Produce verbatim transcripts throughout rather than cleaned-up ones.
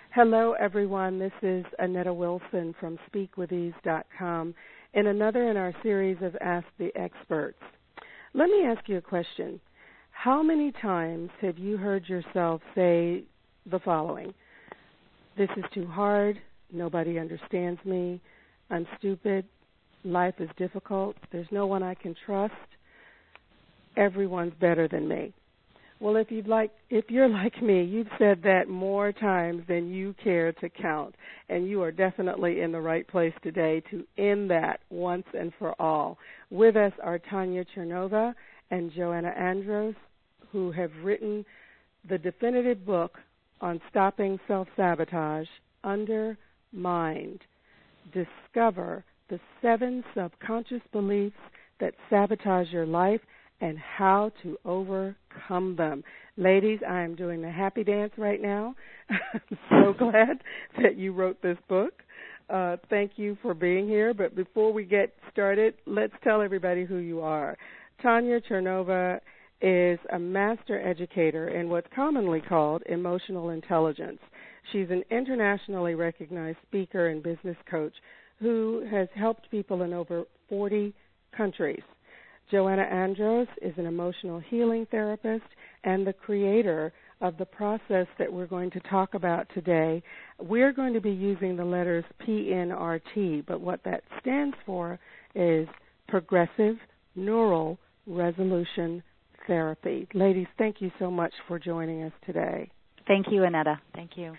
Hello, everyone. This is Annetta Wilson from speak with ease dot com in another in our series of Ask the Experts. Let me ask you a question. How many times have you heard yourself say the following? This is too hard. Nobody understands me. I'm stupid. Life is difficult. There's no one I can trust. Everyone's better than me. Well, if you'd like, if you're like me, you've said that more times than you care to count, and you are definitely in the right place today to end that once and for all. With us are Tanya Chernova and Joanna Andros, who have written the definitive book on stopping self-sabotage, Undermined. Discover the seven subconscious beliefs that sabotage your life and how to overcome them. Ladies, I am doing the happy dance right now. I'm so glad that you wrote this book. Uh, thank you for being here. But before we get started, let's tell everybody who you are. Tanya Chernova is a master educator in what's commonly called emotional intelligence. She's an internationally recognized speaker and business coach who has helped people in over forty countries. Joanna Andros is an emotional healing therapist and the creator of the process that we're going to talk about today. We're going to be using the letters P N R T, but what that stands for is Progressive Neural Resolution Therapy. Ladies, thank you so much for joining us today. Thank you, Annetta. Thank you.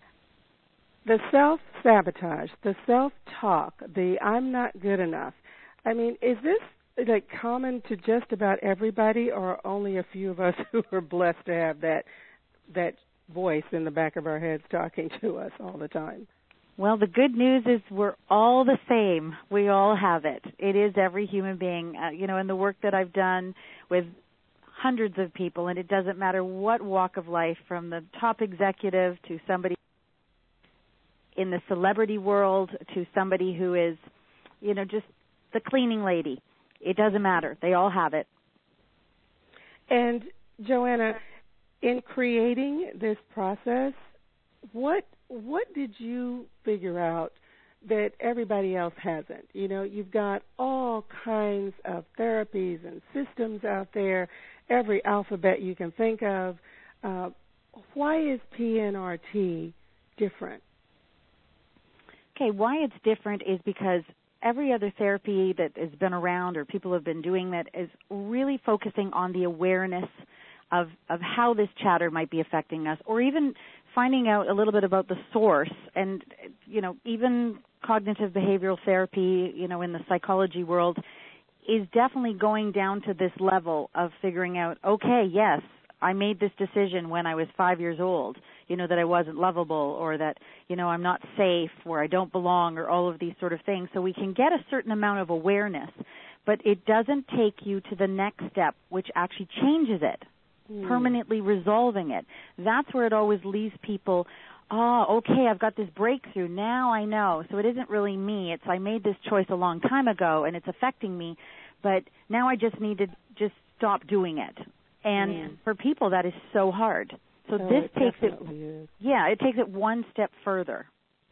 The self-sabotage, the self-talk, the I'm not good enough. I mean, is this like common to just about everybody, or only a few of us who are blessed to have that that voice in the back of our heads talking to us all the time? Well, the good news is we're all the same. We all have it. It is every human being. Uh, you know, in the work that I've done with hundreds of people, and it doesn't matter what walk of life, from the top executive to somebody in the celebrity world to somebody who is, you know, just the cleaning lady. It doesn't matter. They all have it. And, Joanna, in creating this process, what what did you figure out that everybody else hasn't? You know, you've got all kinds of therapies and systems out there, every alphabet you can think of. Uh, why is P N R T different? Okay, why it's different is because every other therapy that has been around or people have been doing that is really focusing on the awareness of, of how this chatter might be affecting us, or even finding out a little bit about the source. And, you know, even cognitive behavioral therapy, you know, in the psychology world is definitely going down to this level of figuring out, okay, yes, I made this decision when I was five years old, you know, that I wasn't lovable, or that, you know, I'm not safe, or I don't belong, or all of these sort of things. So we can get a certain amount of awareness, but it doesn't take you to the next step, which actually changes it, mm. permanently resolving it. That's where it always leaves people, oh, okay, I've got this breakthrough. Now I know. So it isn't really me. It's I made this choice a long time ago, and it's affecting me, but now I just need to just stop doing it. And Man. for people, that is so hard. So oh, this it takes it, is. yeah, it takes it one step further.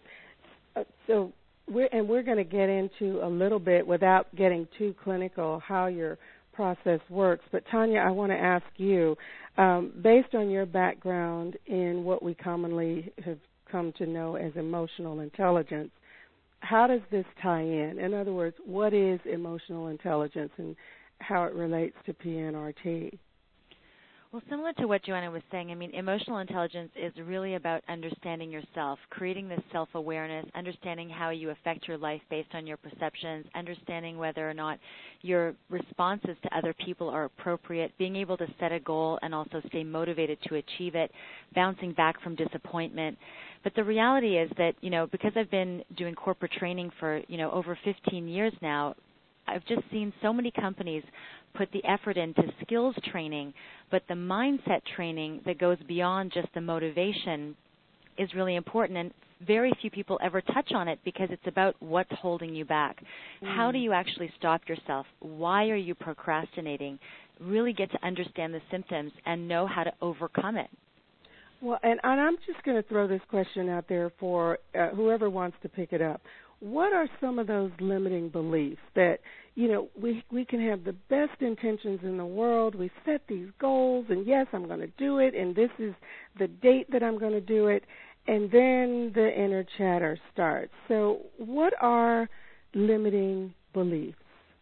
Uh, so, we're, and we're going to get into a little bit, without getting too clinical, how your process works. But Tanya, I want to ask you, um, based on your background in what we commonly have come to know as emotional intelligence, how does this tie in? In other words, what is emotional intelligence and how it relates to P N R T? Well, similar to what Joanna was saying, I mean, emotional intelligence is really about understanding yourself, creating this self-awareness, understanding how you affect your life based on your perceptions, understanding whether or not your responses to other people are appropriate, being able to set a goal and also stay motivated to achieve it, bouncing back from disappointment. But the reality is that, you know, because I've been doing corporate training for, you know, over fifteen years now, I've just seen so many companies put the effort into skills training, but the mindset training that goes beyond just the motivation is really important, and very few people ever touch on it because it's about what's holding you back. Mm. How do you actually stop yourself? Why are you procrastinating? Really get to understand the symptoms and know how to overcome it. Well, and, and I'm just going to throw this question out there for uh, whoever wants to pick it up. What are some of those limiting beliefs that, you know, we we can have the best intentions in the world, we set these goals, and yes, I'm going to do it, and this is the date that I'm going to do it, and then the inner chatter starts. So what are limiting beliefs?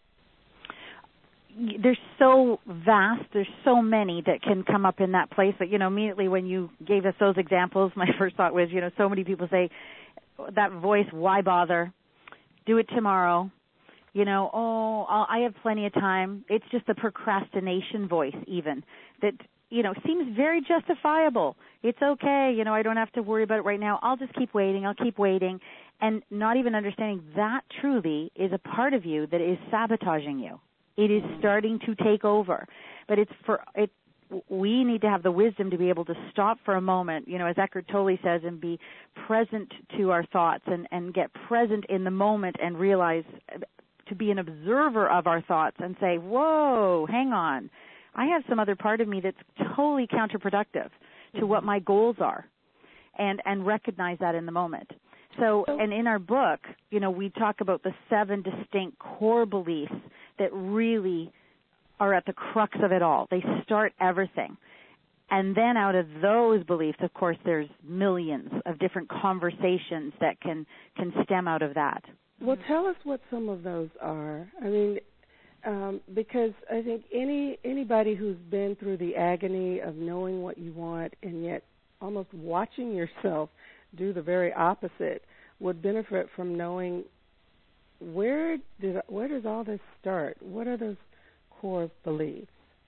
They're so vast. There's so many that can come up in that place. But, you know, immediately when you gave us those examples, my first thought was, you know, so many people say that voice, why bother? Do it tomorrow. You know, oh, I'll, I have plenty of time. It's just the procrastination voice even that, you know, seems very justifiable. It's okay. You know, I don't have to worry about it right now. I'll just keep waiting. I'll keep waiting. And not even understanding that truly is a part of you that is sabotaging you. It is starting to take over. But it's for it. We need to have the wisdom to be able to stop for a moment, you know, as Eckhart Tolle says, and be present to our thoughts and, and get present in the moment and realize to be an observer of our thoughts and say, whoa, hang on. I have some other part of me that's totally counterproductive to what my goals are, and, and recognize that in the moment. So, and in our book, you know, we talk about the seven distinct core beliefs that really are at the crux of it all. They start everything. And then out of those beliefs, of course, there's millions of different conversations that can, can stem out of that. Well, tell us what some of those are. I mean, um, because I think any anybody who's been through the agony of knowing what you want and yet almost watching yourself do the very opposite would benefit from knowing where did where does all this start? What are those core beliefs?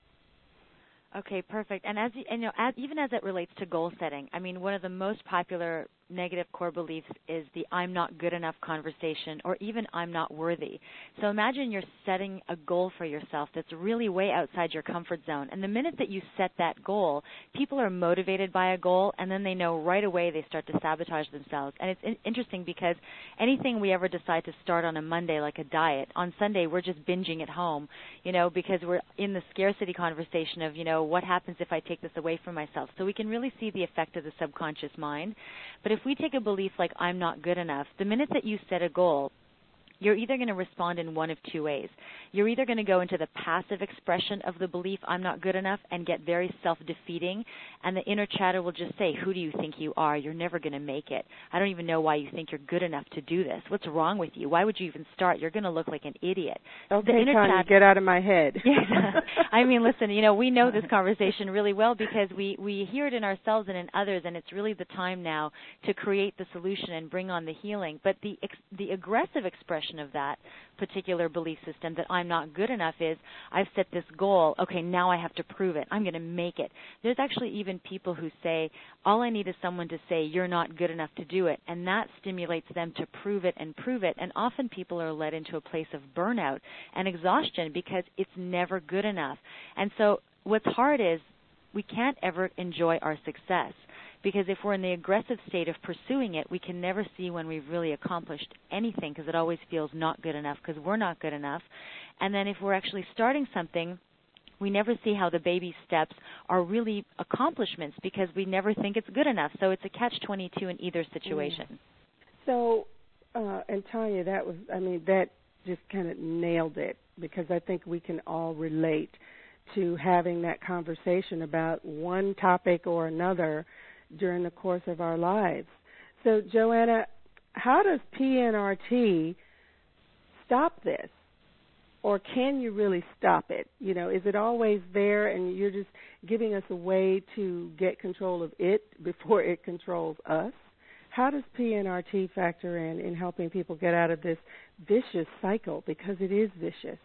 Okay, perfect. And as you, and, you know, as, even as it relates to goal setting, I mean, one of the most popular negative core beliefs is the I'm not good enough conversation, or even I'm not worthy. So imagine you're setting a goal for yourself that's really way outside your comfort zone. And the minute that you set that goal, people are motivated by a goal, and then they know right away they start to sabotage themselves. And it's in- interesting because anything we ever decide to start on a Monday, like a diet, on Sunday we're just binging at home, you know, because we're in the scarcity conversation of, you know, what happens if I take this away from myself. So we can really see the effect of the subconscious mind. But if we take a belief like I'm not good enough, the minute that you set a goal, you're either going to respond in one of two ways. You're either going to go into the passive expression of the belief, I'm not good enough, and get very self-defeating, and the inner chatter will just say, who do you think you are? You're never going to make it. I don't even know why you think you're good enough to do this. What's wrong with you? Why would you even start? You're going to look like an idiot. Okay, the inner Tanya, chatter- get out of my head. Yes. I mean, listen, you know, we know this conversation really well because we, we hear it in ourselves and in others, and it's really the time now to create the solution and bring on the healing. But the ex- the aggressive expression of that particular belief system that I'm not good enough is I've set this goal, okay, now I have to prove it. I'm going to make it. There's actually even people who say, all I need is someone to say you're not good enough to do it, and that stimulates them to prove it and prove it, and often people are led into a place of burnout and exhaustion because it's never good enough. And so what's hard is we can't ever enjoy our success. Because if we're in the aggressive state of pursuing it, we can never see when we've really accomplished anything because it always feels not good enough because we're not good enough. And then if we're actually starting something, we never see how the baby steps are really accomplishments because we never think it's good enough. So it's a catch twenty-two in either situation. Mm. So, uh, and Tanya, that was, I mean, that just kind of nailed it because I think we can all relate to having that conversation about one topic or another during the course of our lives. So, Joanna, how does P N R T stop this? Or can you really stop it? You know, is it always there and you're just giving us a way to get control of it before it controls us? How does P N R T factor in in helping people get out of this vicious cycle, because it is vicious?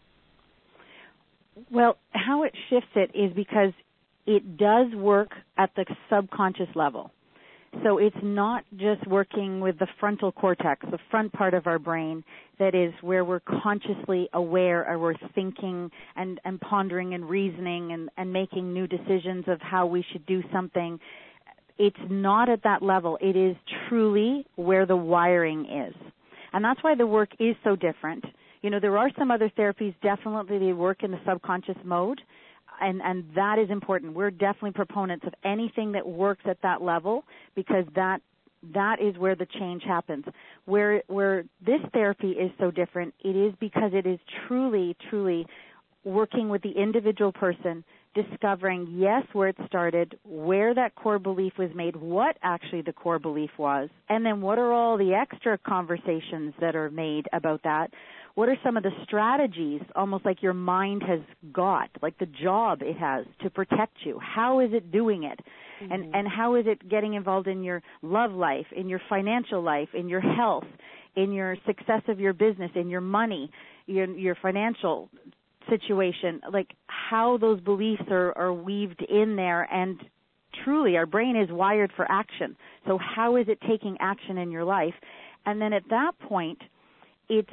Well, how it shifts it is because it does work at the subconscious level. So it's not just working with the frontal cortex, the front part of our brain, that is where we're consciously aware or we're thinking and, and pondering and reasoning and, and making new decisions of how we should do something. It's not at that level. It is truly where the wiring is. And that's why the work is so different. You know, there are some other therapies, definitely they work in the subconscious mode. and, and that is important. We're definitely proponents of anything that works at that level, because that that is where the change happens. Where where this therapy is so different, it is because it is truly, truly working with the individual person, discovering, yes, where it started, where that core belief was made, what actually the core belief was, and then what are all the extra conversations that are made about that. What are some of the strategies, almost like your mind has got, like the job it has to protect you? How is it doing it? Mm-hmm. And and how is it getting involved in your love life, in your financial life, in your health, in your success of your business, in your money, your your financial situation, like how those beliefs are, are weaved in there. And truly, our brain is wired for action. So how is it taking action in your life? And then at that point, it's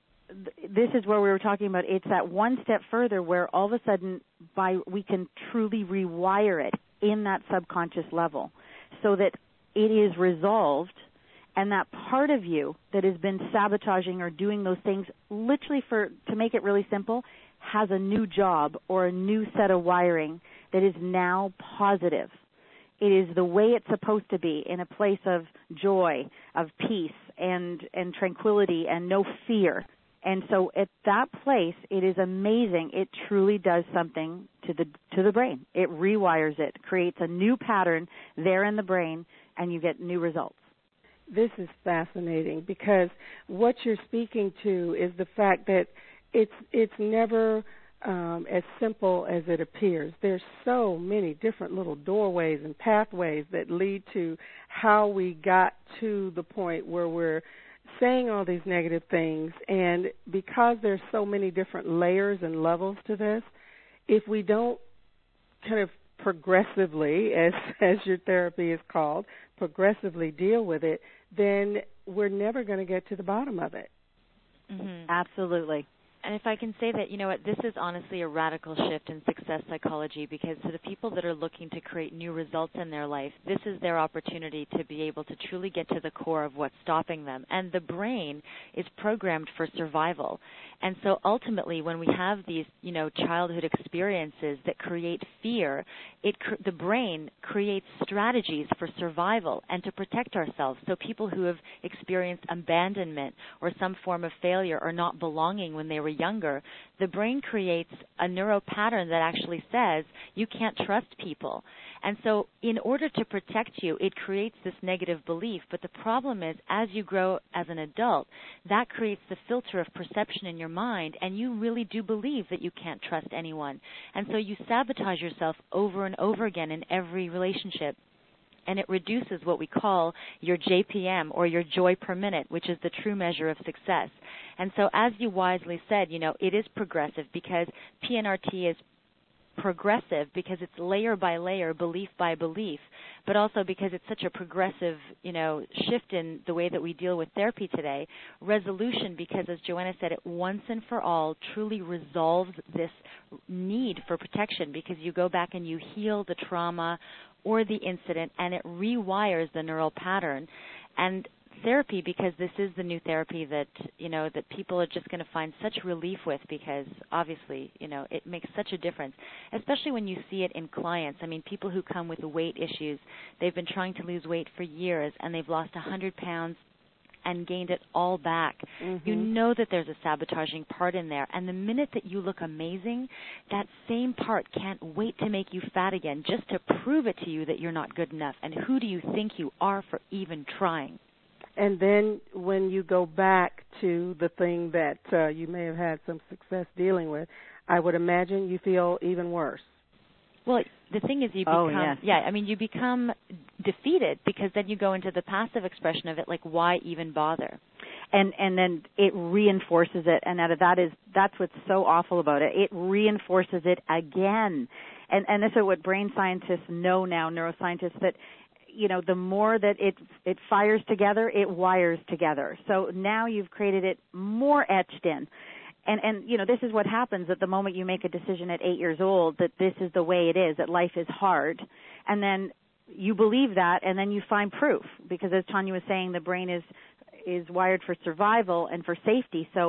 this is where we were talking about, it's that one step further where all of a sudden by we can truly rewire it in that subconscious level so that it is resolved, and that part of you that has been sabotaging or doing those things, literally, for to make it really simple, has a new job or a new set of wiring that is now positive. It is the way it's supposed to be, in a place of joy, of peace, and, and tranquility, and no fear. And so at that place, it is amazing. It truly does something to the to the brain. It rewires it, creates a new pattern there in the brain, and you get new results. This is fascinating, because what you're speaking to is the fact that it's it's never um, as simple as it appears. There's so many different little doorways and pathways that lead to how we got to the point where we're saying all these negative things. And because there's so many different layers and levels to this, if we don't kind of progressively, as as your therapy is called, progressively deal with it, then we're never going to get to the bottom of it. Mm-hmm. Absolutely. And if I can say that, you know what, this is honestly a radical shift in success psychology, because to the people that are looking to create new results in their life, this is their opportunity to be able to truly get to the core of what's stopping them. And the brain is programmed for survival. And so ultimately, when we have these, you know, childhood experiences that create fear, it the brain creates strategies for survival and to protect ourselves. So people who have experienced abandonment or some form of failure or not belonging when they were younger, the brain creates a neural pattern that actually says you can't trust people. And so in order to protect you, it creates this negative belief. But the problem is, as you grow as an adult, that creates the filter of perception in your mind, and you really do believe that you can't trust anyone. And so you sabotage yourself over and over again in every relationship. And it reduces what we call your J P M, or your joy per minute, which is the true measure of success. And so, as you wisely said, you know, it is progressive, because P N R T is progressive because it's layer by layer, belief by belief, but also because it's such a progressive, you know, shift in the way that we deal with therapy today. Resolution, because as Joanna said, it once and for all truly resolves this need for protection, because you go back and you heal the trauma or the incident, and it rewires the neural pattern. And therapy, because this is the new therapy that, you know, that people are just going to find such relief with, because obviously, you know, it makes such a difference, especially when you see it in clients. I mean, people who come with weight issues, they've been trying to lose weight for years, and they've lost one hundred pounds and gained it all back. Mm-hmm. You know that there's a sabotaging part in there. And the minute that you look amazing, that same part can't wait to make you fat again, just to prove it to you that you're not good enough. And who do you think you are for even trying? And then when you go back to the thing that uh, you may have had some success dealing with, I would imagine you feel even worse. Well, the thing is, you become, oh, yes. yeah, I mean, you become defeated, because then you go into the passive expression of it, like, why even bother? And and then it reinforces it, and that, that is that's what's so awful about it. It reinforces it again, and and this is what brain scientists know now, neuroscientists, that, you know, the more that it it fires together, it wires together. So now you've created it more etched in. And, and, you know, this is what happens at the moment you make a decision at eight years old that this is the way it is, that life is hard. And then you believe that, and then you find proof. Because as Tanya was saying, the brain is is wired for survival and for safety. So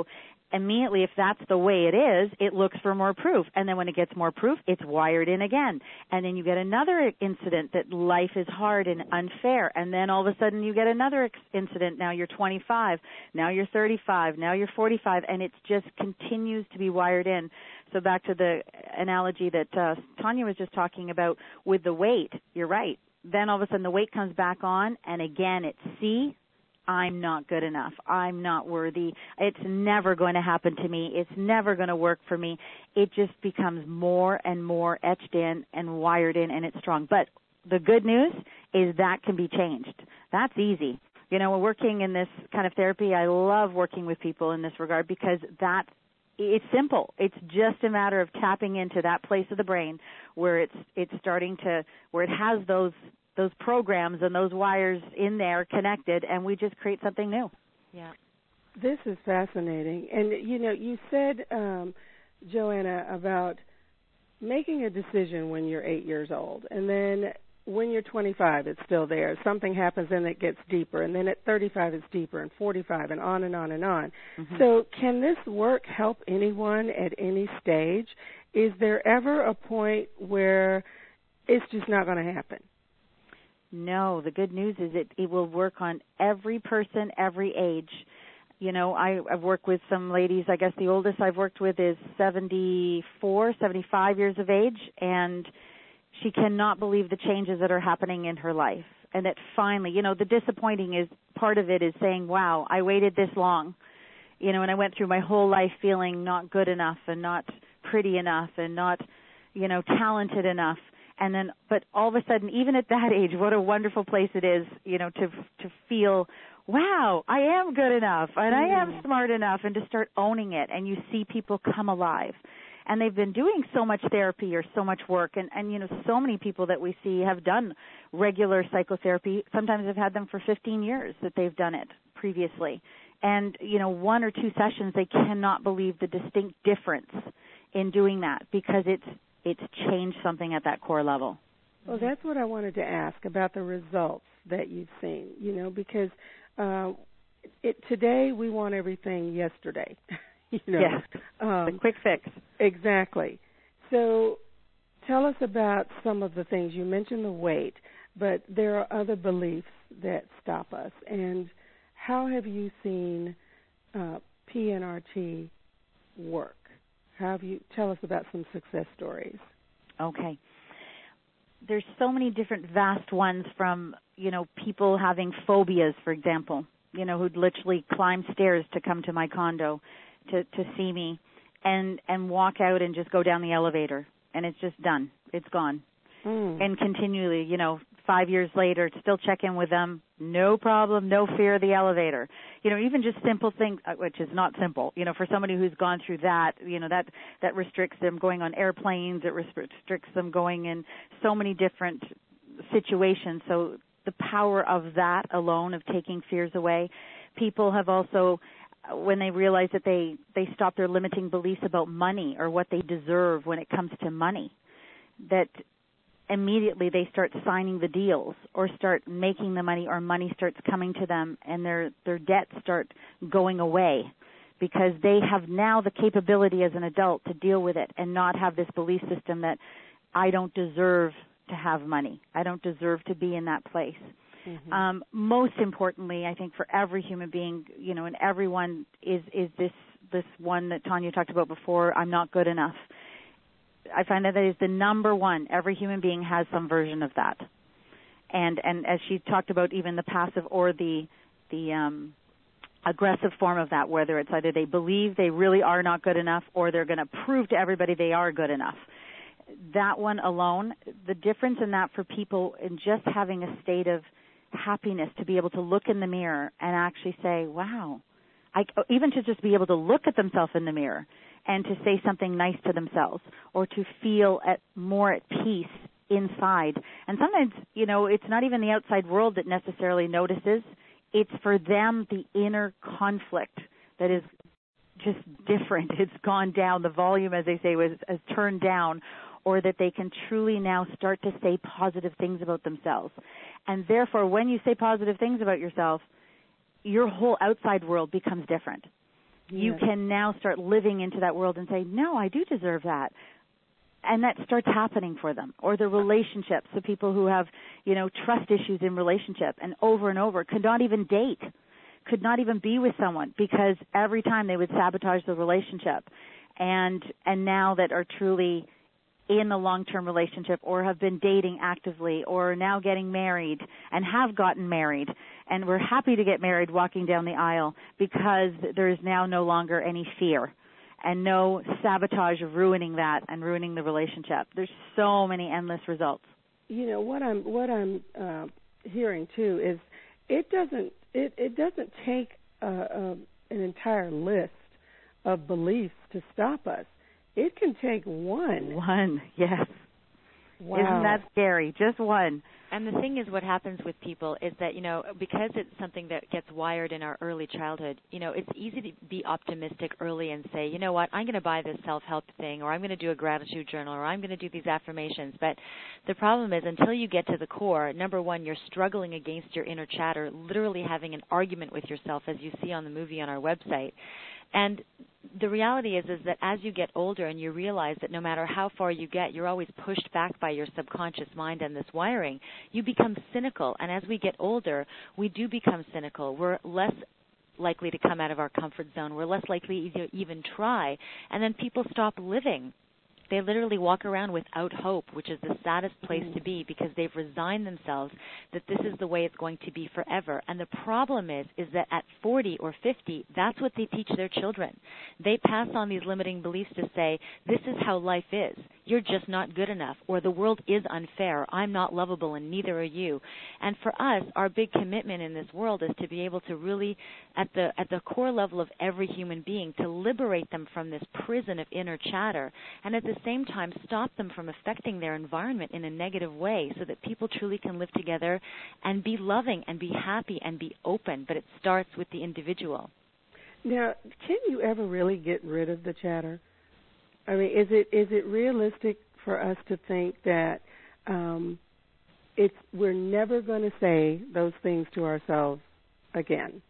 immediately, if that's the way it is, it looks for more proof. And then when it gets more proof, it's wired in again. And then you get another incident that life is hard and unfair. And then all of a sudden you get another incident. Now you're twenty-five. Now you're thirty-five. Now you're forty-five. And it just continues to be wired in. So back to the analogy that uh, Tanya was just talking about with the weight, you're right. Then all of a sudden the weight comes back on, and again it's see, I'm not good enough. I'm not worthy. It's never going to happen to me. It's never going to work for me. It just becomes more and more etched in and wired in, and it's strong. But the good news is that can be changed. That's easy. You know, working in this kind of therapy, I love working with people in this regard because that it's simple. It's just a matter of tapping into that place of the brain where it's it's starting to where it has those those programs and those wires in there connected, and we just create something new. Yeah. This is fascinating. And, you know, you said, um, Joanna, about making a decision when you're eight years old, and then when you're twenty-five, it's still there. Something happens and it gets deeper, and then at thirty-five it's deeper, and forty-five, and on and on and on. Mm-hmm. So can this work help anyone at any stage? Is there ever a point where it's just not going to happen? No, the good news is it, it will work on every person, every age. You know, I, I've worked with some ladies, I guess the oldest I've worked with is seventy-four, seventy-five years of age, and she cannot believe the changes that are happening in her life. And that finally, you know, the disappointing is, part of it is saying, wow, I waited this long. You know, and I went through my whole life feeling not good enough and not pretty enough and not, you know, talented enough. And then, but all of a sudden, even at that age, what a wonderful place it is, you know, to to feel, wow, I am good enough, and I am smart enough, and to start owning it. And you see people come alive. And they've been doing so much therapy or so much work. And, and, you know, so many people that we see have done regular psychotherapy. Sometimes have had them for fifteen years that they've done it previously. And, you know, one or two sessions, they cannot believe the distinct difference in doing that because it's it's changed something at that core level. Well, that's what I wanted to ask about the results that you've seen, you know, because uh, it, today we want everything yesterday. You know, yes, um, the quick fix. Exactly. So tell us about some of the things. You mentioned the weight, but there are other beliefs that stop us. And how have you seen uh, P N R T work? How have you, tell us about some success stories. Okay. There's so many different vast ones from, you know, people having phobias, for example, you know, who'd literally climb stairs to come to my condo to, to see me and, and walk out and just go down the elevator, and it's just done. It's gone. Mm. And continually, you know, five years later, still check in with them, no problem, no fear of the elevator. You know, even just simple things, which is not simple, you know, for somebody who's gone through that, you know, that, that restricts them going on airplanes, it restricts them going in so many different situations. So the power of that alone, of taking fears away. People have also, when they realize that they, they stop their limiting beliefs about money or what they deserve when it comes to money, that immediately they start signing the deals or start making the money, or money starts coming to them, and their, their debts start going away because they have now the capability as an adult to deal with it and not have this belief system that I don't deserve to have money. I don't deserve to be in that place. Mm-hmm. Um, most importantly, I think for every human being, you know, and everyone is, is this, this one that Tanya talked about before, I'm not good enough. I find that that is the number one. Every human being has some version of that. And, and as she talked about, even the passive or the, the, um, aggressive form of that, whether it's either they believe they really are not good enough or they're going to prove to everybody they are good enough. That one alone, the difference in that for people in just having a state of happiness to be able to look in the mirror and actually say, wow, I, even to just be able to look at themselves in the mirror and to say something nice to themselves or to feel at more at peace inside. And sometimes, you know, it's not even the outside world that necessarily notices. It's for them the inner conflict that is just different. It's gone down. The volume, as they say, was has turned down, or that they can truly now start to say positive things about themselves. And therefore, when you say positive things about yourself, your whole outside world becomes different. you yes. can now start living into that world and say, no, I do deserve that. And that starts happening for them. Or the relationships, the people who have, you know, trust issues in relationship and over and over could not even date, could not even be with someone because every time they would sabotage the relationship. And and now that are truly in a long-term relationship or have been dating actively or now getting married and have gotten married and we're happy to get married walking down the aisle because there is now no longer any fear and no sabotage of ruining that and ruining the relationship. There's so many endless results. You know what I'm what I'm uh, hearing too is it doesn't it, it doesn't take a, a, an entire list of beliefs to stop us. It can take one. One, yes. Wow. Isn't that scary? Just one. And the thing is, what happens with people is that, you know, because it's something that gets wired in our early childhood, you know, it's easy to be optimistic early and say, you know what, I'm going to buy this self-help thing, or I'm going to do a gratitude journal, or I'm going to do these affirmations. But the problem is, until you get to the core, number one, you're struggling against your inner chatter, literally having an argument with yourself, as you see on the movie on our website. And the reality is, is that as you get older and you realize that no matter how far you get, you're always pushed back by your subconscious mind and this wiring, you become cynical. And as we get older, we do become cynical. We're less likely to come out of our comfort zone. We're less likely to even try. And then people stop living. They literally walk around without hope, which is the saddest place to be because they've resigned themselves that this is the way it's going to be forever. And the problem is, is that at forty or fifty, that's what they teach their children. They pass on these limiting beliefs to say, this is how life is. You're just not good enough, or the world is unfair. I'm not lovable, and neither are you. And for us, our big commitment in this world is to be able to really, at the at the core level of every human being, to liberate them from this prison of inner chatter, and at the same time stop them from affecting their environment in a negative way so that people truly can live together and be loving and be happy and be open. But it starts with the individual. Now, can you ever really get rid of the chatter? I mean, is it is it realistic for us to think that um, it's we're never going to say those things to ourselves again?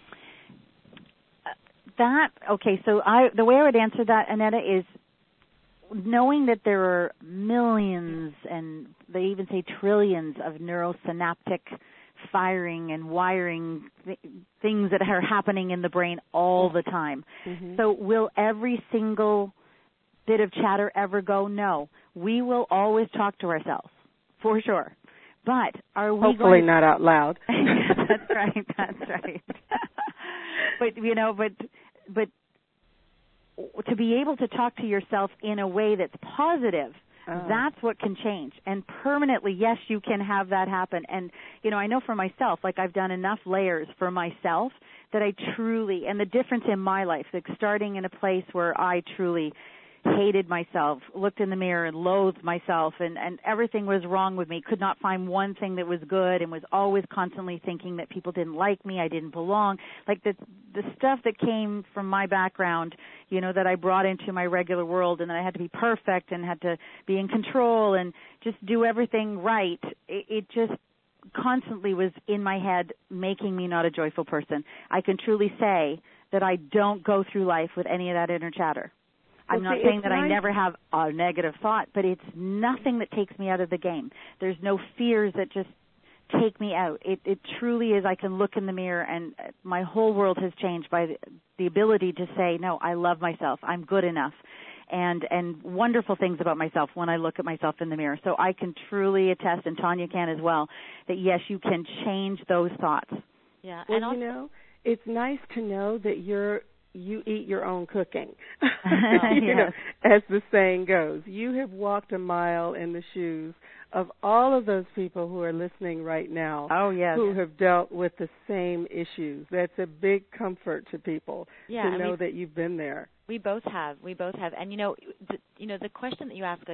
That, okay, so I the way I would answer that, Annetta, is knowing that there are millions and they even say trillions of neurosynaptic firing and wiring th- things that are happening in the brain all the time. Mm-hmm. So will every single bit of chatter ever go? No. We will always talk to ourselves, for sure. But are we hopefully going to... not out loud? That's right. That's right. But you know, but but to be able to talk to yourself in a way that's positive, uh. that's what can change. And permanently, yes, you can have that happen. And you know, I know for myself, like I've done enough layers for myself that I truly, and the difference in my life, like starting in a place where I truly hated myself, looked in the mirror and loathed myself, and, and everything was wrong with me, could not find one thing that was good, and was always constantly thinking that people didn't like me, I didn't belong. Like the the stuff that came from my background, you know, that I brought into my regular world, and that I had to be perfect and had to be in control and just do everything right. It, it just constantly was in my head, making me not a joyful person. I can truly say that I don't go through life with any of that inner chatter. I'm well, not see, saying that nice. I never have a negative thought, but it's nothing that takes me out of the game. There's no fears that just take me out. It, it truly is, I can look in the mirror and my whole world has changed by the, the ability to say, no, I love myself. I'm good enough. And, and wonderful things about myself when I look at myself in the mirror. So I can truly attest, and Tanya can as well, that yes, you can change those thoughts. Yeah. Well, and also, you know, it's nice to know that you're you eat your own cooking. you yes. know, as the saying goes. You have walked a mile in the shoes of all of those people who are listening right now. Oh, yes. Who have dealt with the same issues. That's a big comfort to people yeah, to know that you've been there. We both have. We both have. And, you know, the, you know, the question that you ask, like,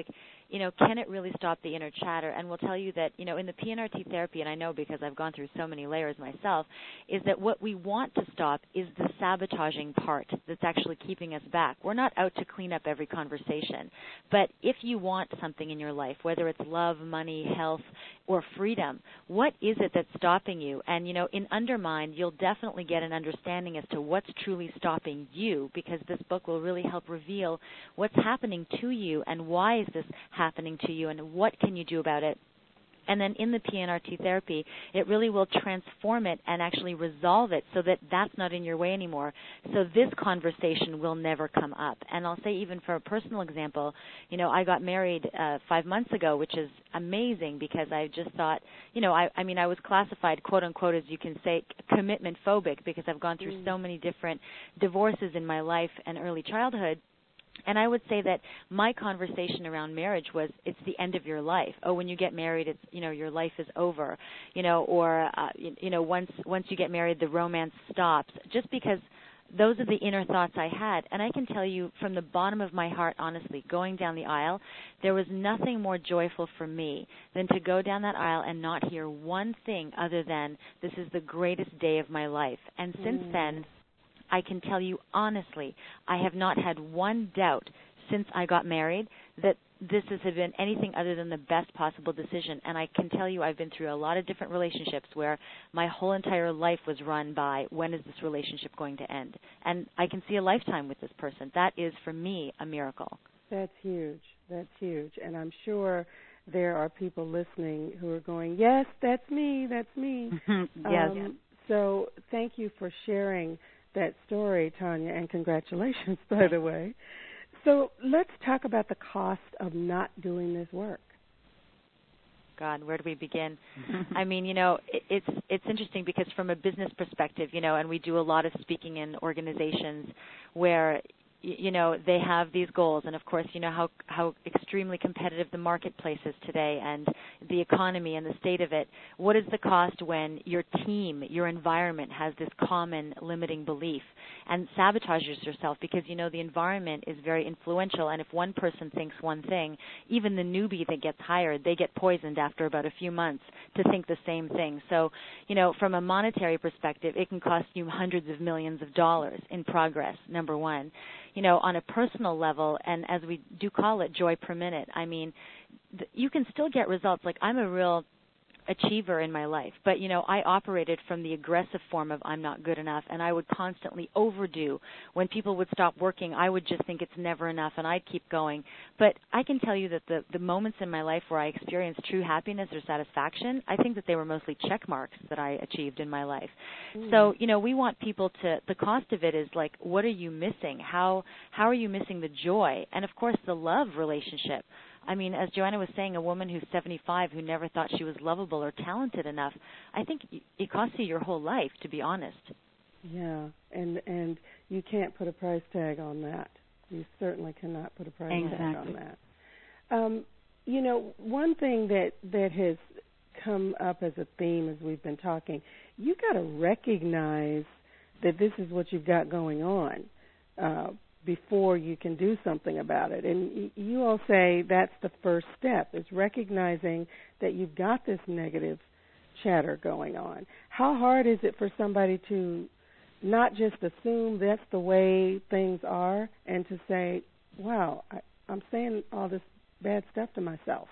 you know, can it really stop the inner chatter? And we'll tell you that, you know, in the P N R T therapy, and I know because I've gone through so many layers myself, is that what we want to stop is the sabotaging part that's actually keeping us back. We're not out to clean up every conversation. But if you want something in your life, whether it's love, money, health, or freedom, what is it that's stopping you? And, you know, in Undermined, you'll definitely get an understanding as to what's truly stopping you, because this book will really help reveal what's happening to you and why is this happening to you and what can you do about it. And then in the P N R T therapy, it really will transform it and actually resolve it so that that's not in your way anymore. So this conversation will never come up. And I'll say, even for a personal example, you know, I got married uh, five months ago, which is amazing because I just thought, you know, I, I mean, I was classified, quote unquote, as you can say, commitment phobic because I've gone through mm. so many different divorces in my life and early childhood. And I would say that my conversation around marriage was, it's the end of your life. Oh, when you get married, it's, you know, your life is over, you know, or, uh, you, you know, once once you get married, the romance stops, just because those are the inner thoughts I had. And I can tell you from the bottom of my heart, honestly, going down the aisle, there was nothing more joyful for me than to go down that aisle and not hear one thing other than, this is the greatest day of my life. And since mm. then, I can tell you honestly, I have not had one doubt since I got married that this has been anything other than the best possible decision. And I can tell you I've been through a lot of different relationships where my whole entire life was run by, when is this relationship going to end? And I can see a lifetime with this person. That is, for me, a miracle. That's huge. That's huge. And I'm sure there are people listening who are going, yes, that's me, that's me. yes. Um, so thank you for sharing that story, Tanya, and congratulations, by the way. So let's talk about the cost of not doing this work. God, where do we begin? I mean, you know, it, it's it's interesting because from a business perspective, you know, and we do a lot of speaking in organizations where, you know, they have these goals, and of course, you know how how extremely competitive the marketplace is today, and the economy and the state of it. What is the cost when your team, your environment has this common limiting belief and sabotages yourself? Because, you know, the environment is very influential, and if one person thinks one thing, even the newbie that gets hired, they get poisoned after about a few months to think the same thing. So, you know, from a monetary perspective, it can cost you hundreds of millions of dollars in progress, number one. You know, on a personal level, and as we do call it, joy per minute, I mean, th- you can still get results. Like, I'm a real achiever in my life, but, you know, I operated from the aggressive form of I'm not good enough, and I would constantly overdo. When people would stop working, I would just think it's never enough, and I'd keep going. But I can tell you that the, the moments in my life where I experienced true happiness or satisfaction, I think that they were mostly check marks that I achieved in my life. Mm. So, you know, we want people to, the cost of it is like, what are you missing? How how are you missing the joy? And, of course, the love relationship. I mean, as Joanna was saying, a woman who's seventy-five who never thought she was lovable or talented enough, I think it costs you your whole life, to be honest. Yeah, and and you can't put a price tag on that. You certainly cannot put a price exactly. tag on that. Um, you know, one thing that, that has come up as a theme as we've been talking, you got to recognize that this is what you've got going on uh, before you can do something about it. And you all say that's the first step, is recognizing that you've got this negative chatter going on. How hard is it for somebody to not just assume that's the way things are and to say, wow, I, I'm saying all this bad stuff to myself?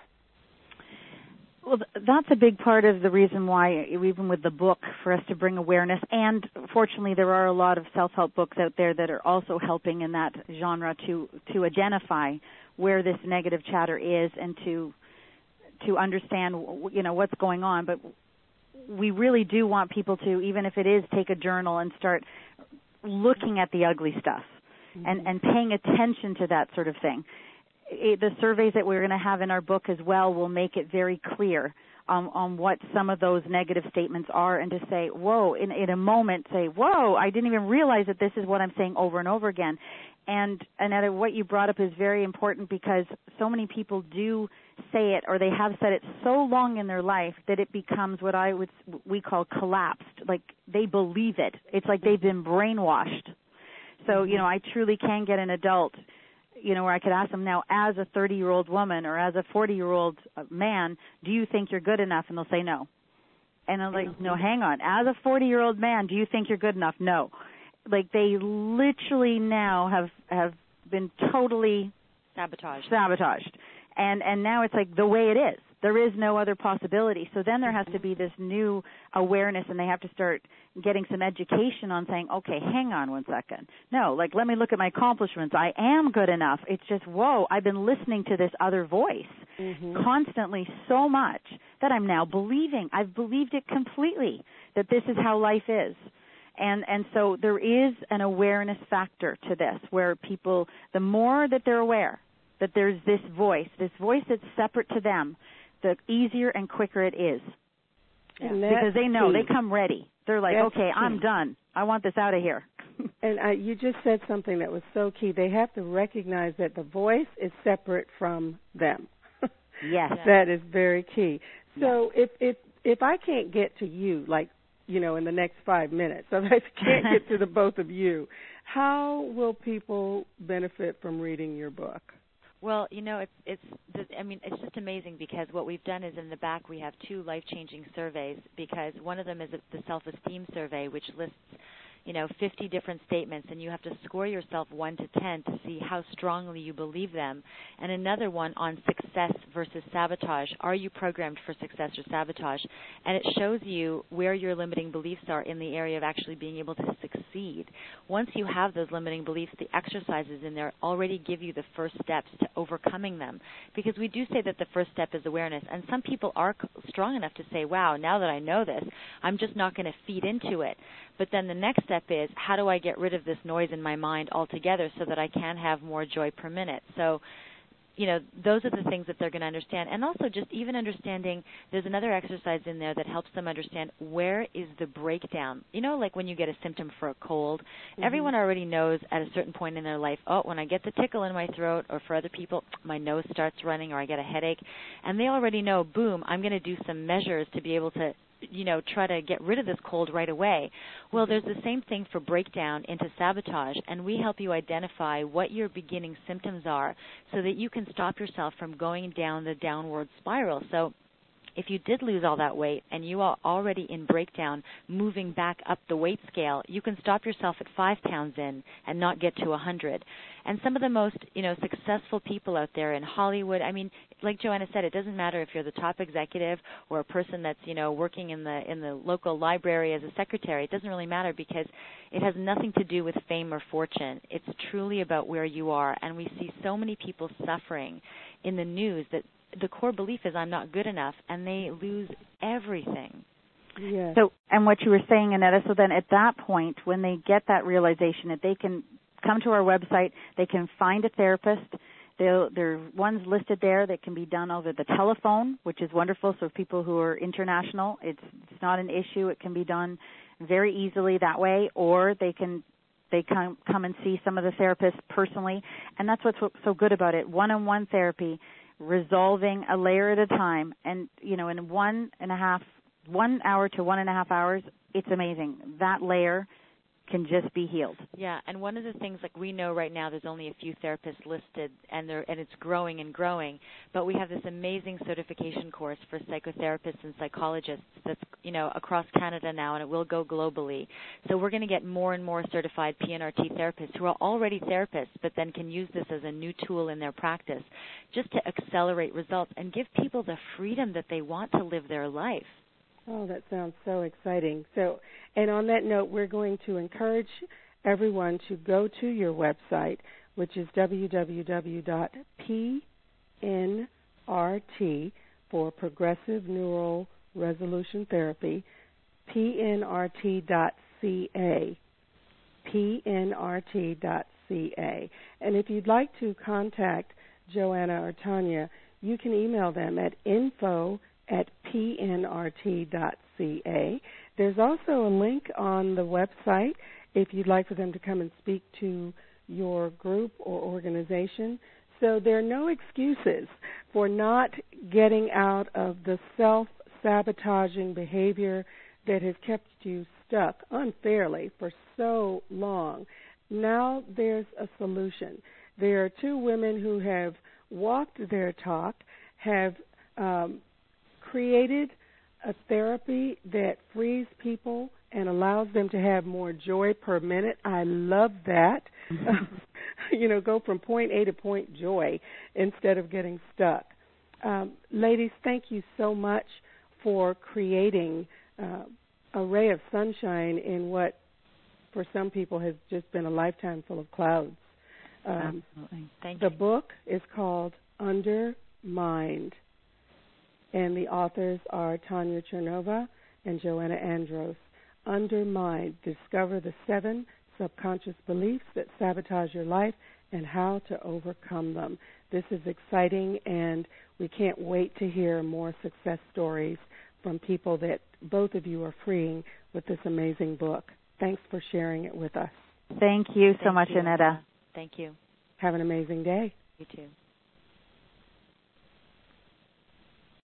Well, that's a big part of the reason why, even with the book, for us to bring awareness. And fortunately, there are a lot of self-help books out there that are also helping in that genre to to identify where this negative chatter is and to to understand, you know, what's going on. But we really do want people to, even if it is, take a journal and start looking at the ugly stuff mm-hmm. and, and paying attention to that sort of thing. It, the surveys that we're going to have in our book as well will make it very clear um, on what some of those negative statements are, and to say, whoa, in, in a moment, say, whoa, I didn't even realize that this is what I'm saying over and over again. And, Annetta, what you brought up is very important, because so many people do say it, or they have said it so long in their life that it becomes what I would we call collapsed. Like, they believe it. It's like they've been brainwashed. So, you know, I truly can get an adult you know, where I could ask them now, as a thirty-year-old woman or as a forty-year-old man, do you think you're good enough? And they'll say no. And I'm like, mm-hmm. no, hang on. As a forty-year-old man, do you think you're good enough? No. Like, they literally now have, have been totally sabotaged. Sabotaged. And and now it's like the way it is. There is no other possibility. So then there has to be this new awareness, and they have to start getting some education on saying, okay, hang on one second. No, like, let me look at my accomplishments. I am good enough. It's just, whoa, I've been listening to this other voice mm-hmm. constantly so much that I'm now believing. I've believed it completely, that this is how life is. And and so there is an awareness factor to this, where people, the more that they're aware that there's this voice, this voice that's separate to them, the easier and quicker it is. Yeah. Because they know, key. They come ready. They're like, that's okay, key. I'm done. I want this out of here. And I, you just said something that was so key. They have to recognize that the voice is separate from them. Yes. That is very key. So yes. if, if if I can't get to you, like, you know, in the next five minutes, so if I can't get to the both of you, how will people benefit from reading your book? Well, you know, it's it's. I mean, it's just amazing, because what we've done is in the back we have two life-changing surveys, because one of them is the self-esteem survey, which lists, you know, fifty different statements, and you have to score yourself one to ten to see how strongly you believe them. And another one on success versus sabotage. Are you programmed for success or sabotage? And it shows you where your limiting beliefs are in the area of actually being able to succeed. Once you have those limiting beliefs, the exercises in there already give you the first steps to overcoming them. Because we do say that the first step is awareness, and some people are strong enough to say, wow, now that I know this, I'm just not going to feed into it. But then the next step is, how do I get rid of this noise in my mind altogether so that I can have more joy per minute? So, you know, those are the things that they're going to understand. And also just even understanding, there's another exercise in there that helps them understand where is the breakdown. You know, like when you get a symptom for a cold, mm-hmm. everyone already knows at a certain point in their life, oh, when I get the tickle in my throat, or for other people, my nose starts running, or I get a headache. And they already know, boom, I'm going to do some measures to be able to, you know, try to get rid of this cold right away. Well, there's the same thing for breakdown into sabotage, and we help you identify what your beginning symptoms are so that you can stop yourself from going down the downward spiral. So if you did lose all that weight and you are already in breakdown, moving back up the weight scale, you can stop yourself at five pounds in and not get to a hundred. And some of the most, you know, successful people out there in Hollywood, I mean, like Joanna said, it doesn't matter if you're the top executive or a person that's, you know, working in the in the local library as a secretary. It doesn't really matter, because it has nothing to do with fame or fortune. It's truly about where you are. And we see so many people suffering in the news that the core belief is, I'm not good enough, and they lose everything. Yes. So, and what you were saying, Annetta, so then at that point, when they get that realization that they can come to our website, they can find a therapist. They'll, there are ones listed there that can be done over the telephone, which is wonderful. So people who are international, it's, it's not an issue. It can be done very easily that way, or they can they come come and see some of the therapists personally. And that's what's so good about it, one-on-one therapy, resolving a layer at a time, and, you know, in one and a half, one hour to one and a half hours, it's amazing. That layer can just be healed. Yeah, and one of the things, like, we know right now there's only a few therapists listed, and they're and it's growing and growing, but we have this amazing certification course for psychotherapists and psychologists that's, you know, across Canada now, and it will go globally. So we're going to get more and more certified P N R T therapists who are already therapists, but then can use this as a new tool in their practice just to accelerate results and give people the freedom that they want to live their life. Oh, that sounds so exciting. So, and on that note, we're going to encourage everyone to go to your website, which is w w w dot p n r t for Progressive Neural Resolution Therapy, p n r t dot c a, p n r t dot c a. And if you'd like to contact Joanna or Tanya, you can email them at info at p n r t dot c a. There's also a link on the website if you'd like for them to come and speak to your group or organization. So there are no excuses for not getting out of the self-sabotaging behavior that has kept you stuck unfairly for so long. Now there's a solution. There are two women who have walked their talk, have um, created a therapy that frees people and allows them to have more joy per minute. I love that. You know, go from point A to point joy instead of getting stuck. Um, ladies, thank you so much for creating uh, a ray of sunshine in what, for some people, has just been a lifetime full of clouds. Um, Absolutely. Thank the you. The book is called Undermined, and the authors are Tanya Chernova and Joanna Andros. Undermined, discover the seven subconscious beliefs that sabotage your life and how to overcome them. This is exciting, and we can't wait to hear more success stories from people that both of you are freeing with this amazing book. Thanks for sharing it with us. Thank you so Thank much, you. Annetta. Thank you. Have an amazing day. You too.